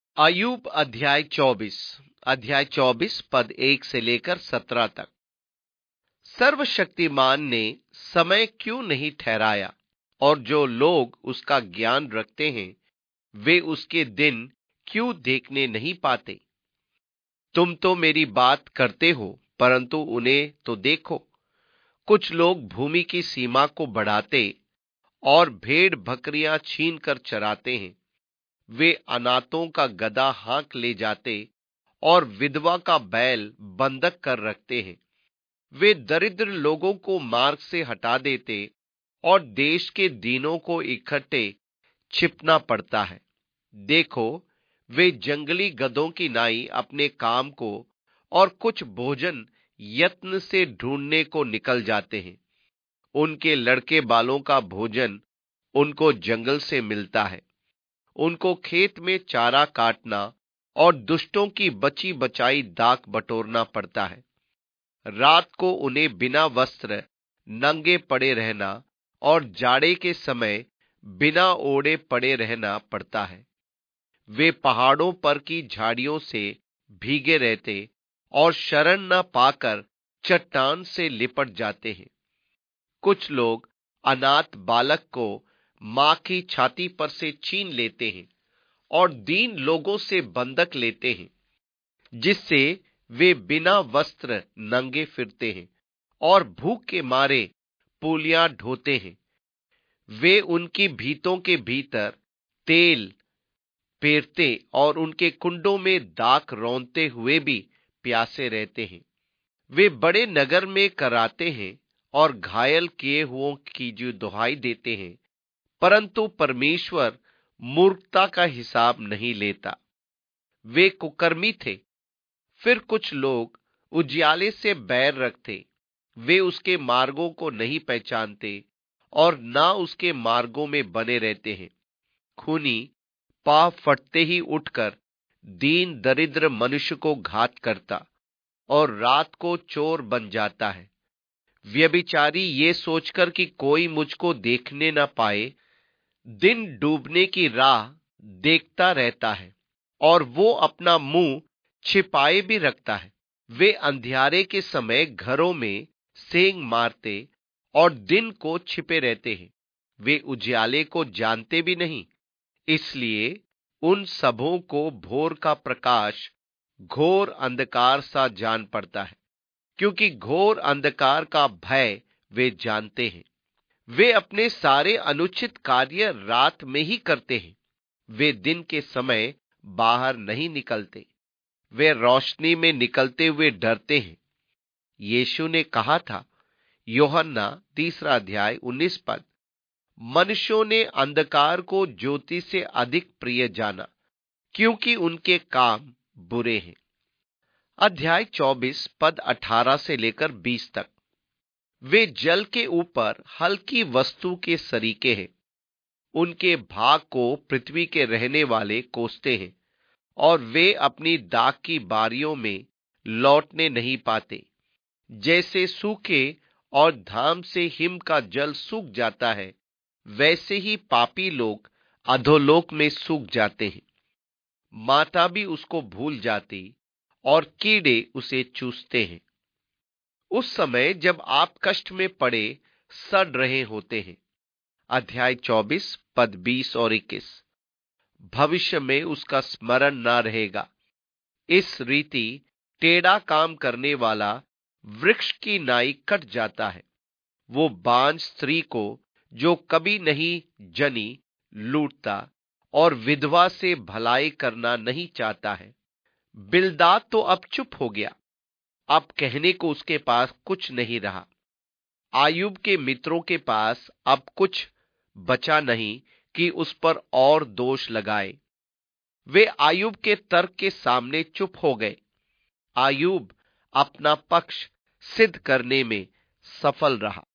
अय्यूब अध्याय 24 पद 1 से लेकर 17 तक। सर्वशक्तिमान ने समय क्यों नहीं ठहराया, और जो लोग उसका ज्ञान रखते हैं वे उसके दिन क्यों देखने नहीं पाते। तुम तो मेरी बात करते हो, परंतु उन्हें तो देखो। कुछ लोग भूमि की सीमा को बढ़ाते और भेड़ बकरियां छीन कर चराते हैं। वे अनाथों का गदहा हाँक ले जाते और विधवा का बैल बंधक कर रखते हैं। वे दरिद्र लोगों को मार्ग से हटा देते और देश के दीनों को इकट्ठे छिपना पड़ता है। देखो, वे जंगली गधों की नाई अपने काम को और कुछ भोजन यत्न से ढूंढने को निकल जाते हैं। उनके लड़के बालों का भोजन उनको जंगल से मिलता है। उनको खेत में चारा काटना और दुष्टों की बची बचाई दाख बटोरना पड़ता है। रात को उन्हें बिना वस्त्र नंगे पड़े रहना और जाड़े के समय बिना ओढ़े पड़े रहना पड़ता है। वे पहाड़ों पर की झाड़ियों से भीगे रहते और शरण न पाकर चट्टान से लिपट जाते हैं। कुछ लोग अनाथ बालक को मां की छाती पर से छीन लेते हैं और दीन लोगों से बंधक लेते हैं, जिससे वे बिना वस्त्र नंगे फिरते हैं और भूख के मारे पूलियां ढोते हैं। वे उनकी भीतों के भीतर तेल पेरते और उनके कुंडों में दाख रौंदते हुए भी प्यासे रहते हैं। वे बड़े नगर में कराते हैं और घायल किए हुओं की जो दुहाई देते हैं, परंतु परमेश्वर मूर्खता का हिसाब नहीं लेता। वे कुकर्मी थे। फिर कुछ लोग उजियाले से बैर रखते। वे उसके मार्गों को नहीं पहचानते और ना उसके मार्गों में बने रहते हैं। खूनी पाव फटते ही उठकर दीन दरिद्र मनुष्य को घात करता और रात को चोर बन जाता है। व्यभिचारी ये सोचकर कि कोई मुझको देखने न पाए, दिन डूबने की राह देखता रहता है और वो अपना मुंह छिपाए भी रखता है। वे अंधियारे के समय घरों में सेंध मारते और दिन को छिपे रहते हैं। वे उजियाले को जानते भी नहीं, इसलिए उन सबों को भोर का प्रकाश घोर अंधकार सा जान पड़ता है, क्योंकि घोर अंधकार का भय वे जानते हैं। वे अपने सारे अनुचित कार्य रात में ही करते हैं। वे दिन के समय बाहर नहीं निकलते। वे रोशनी में निकलते हुए डरते हैं। यीशु ने कहा था, यूहन्ना 3 अध्याय 19 पद, मनुष्यों ने अंधकार को ज्योति से अधिक प्रिय जाना, क्योंकि उनके काम बुरे हैं। अध्याय 24 पद 18 से लेकर 20 तक। वे जल के ऊपर हल्की वस्तु के सरीके हैं। उनके भाग को पृथ्वी के रहने वाले कोसते हैं और वे अपनी दाख की बारियों में लौटने नहीं पाते। जैसे सूखे और धाम से हिम का जल सूख जाता है, वैसे ही पापी लोग अधोलोक में सूख जाते हैं। माता भी उसको भूल जाती और कीड़े उसे चूसते हैं। उस समय जब आप कष्ट में पड़े सड़ रहे होते हैं। अध्याय 24 पद 20 और 21। भविष्य में उसका स्मरण ना रहेगा। इस रीति टेढ़ा काम करने वाला वृक्ष की नाई कट जाता है। वो बांझ स्त्री को जो कभी नहीं जनी लूटता और विधवा से भलाई करना नहीं चाहता है। बिलदाद तो अब चुप हो गया, अब कहने को उसके पास कुछ नहीं रहा। आयुब के मित्रों के पास अब कुछ बचा नहीं कि उस पर और दोष लगाए। वे आयुब के तर्क के सामने चुप हो गए। आयुब अपना पक्ष सिद्ध करने में सफल रहा।